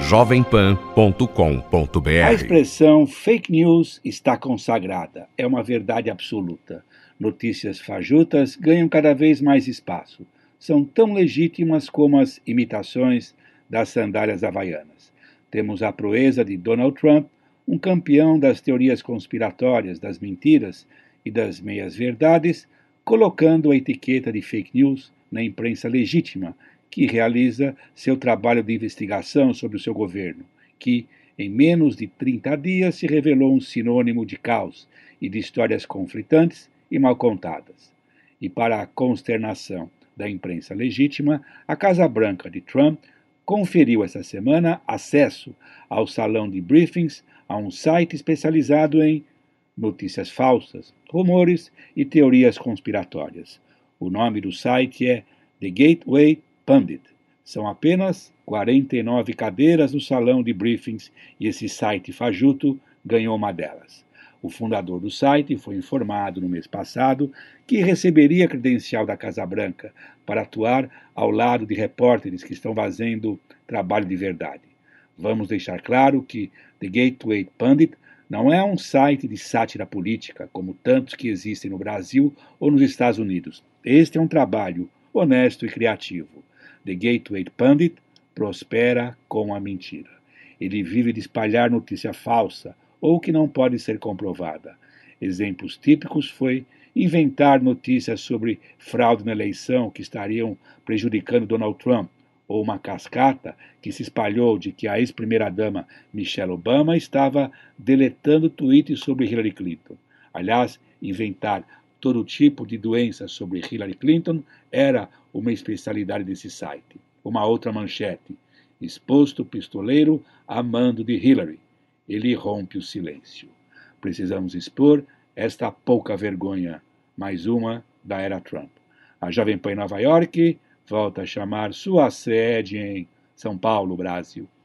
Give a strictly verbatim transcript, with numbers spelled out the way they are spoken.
jovem pan ponto com ponto br. A expressão fake news está consagrada. É uma verdade absoluta. Notícias fajutas ganham cada vez mais espaço. São tão legítimas como as imitações das sandálias havaianas. Temos a proeza de Donald Trump, um campeão das teorias conspiratórias, das mentiras e das meias-verdades, colocando a etiqueta de fake news na imprensa legítima, que realiza seu trabalho de investigação sobre o seu governo, que, em menos de trinta dias, se revelou um sinônimo de caos e de histórias conflitantes e mal contadas. E para a consternação da imprensa legítima, a Casa Branca de Trump conferiu essa semana acesso ao salão de briefings a um site especializado em notícias falsas, rumores e teorias conspiratórias. O nome do site é The Gateway Pundit. São apenas quarenta e nove cadeiras no salão de briefings e esse site fajuto ganhou uma delas. O fundador do site foi informado no mês passado que receberia credencial da Casa Branca para atuar ao lado de repórteres que estão fazendo trabalho de verdade. Vamos deixar claro que The Gateway Pundit não é um site de sátira política, como tantos que existem no Brasil ou nos Estados Unidos. Este é um trabalho honesto e criativo. The Gateway Pundit prospera com a mentira. Ele vive de espalhar notícia falsa ou que não pode ser comprovada. Exemplos típicos foi inventar notícias sobre fraude na eleição que estariam prejudicando Donald Trump, ou uma cascata que se espalhou de que a ex-primeira-dama Michelle Obama estava deletando tweets sobre Hillary Clinton. Aliás, inventar todo tipo de doenças sobre Hillary Clinton era uma especialidade desse site. Uma outra manchete: exposto pistoleiro a mando de Hillary. Ele rompe o silêncio. Precisamos expor esta pouca vergonha, mais uma da era Trump. A Jovem Pan em Nova York volta a chamar sua sede em São Paulo, Brasil.